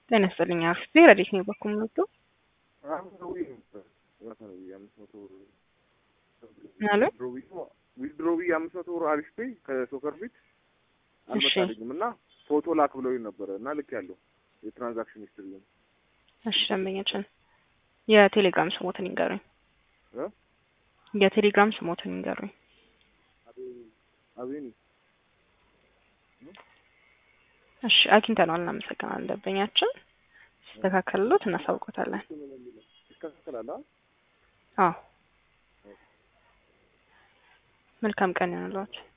ጤና ይስጥልኝ አክስቴ ረዲት ነው በኩል መጥቶ አሎ ዊድሮዊ 500 ብር አሪፍ ፔይ ከሶከር ፊት አልመጣልኝም እና ፎቶ ላክ ብለውኝ ነበር እና ልክ ያለው የትራንዛክሽን ሂስትሪ ነው። እሺ ደንበኛችን የቴሌግራም ስሞትን ይንገሩኝ። የቴሌግራም ስሞትን ይንገሩኝ። አቤኒ እሺ አግኝተነዋል። እናመሰግናለን ደንበኛችን። ሲስተካከልሎት እናሳውቆታለን። ይስተካከላል። አዎ መልካም ቀን ይሁንልዎት።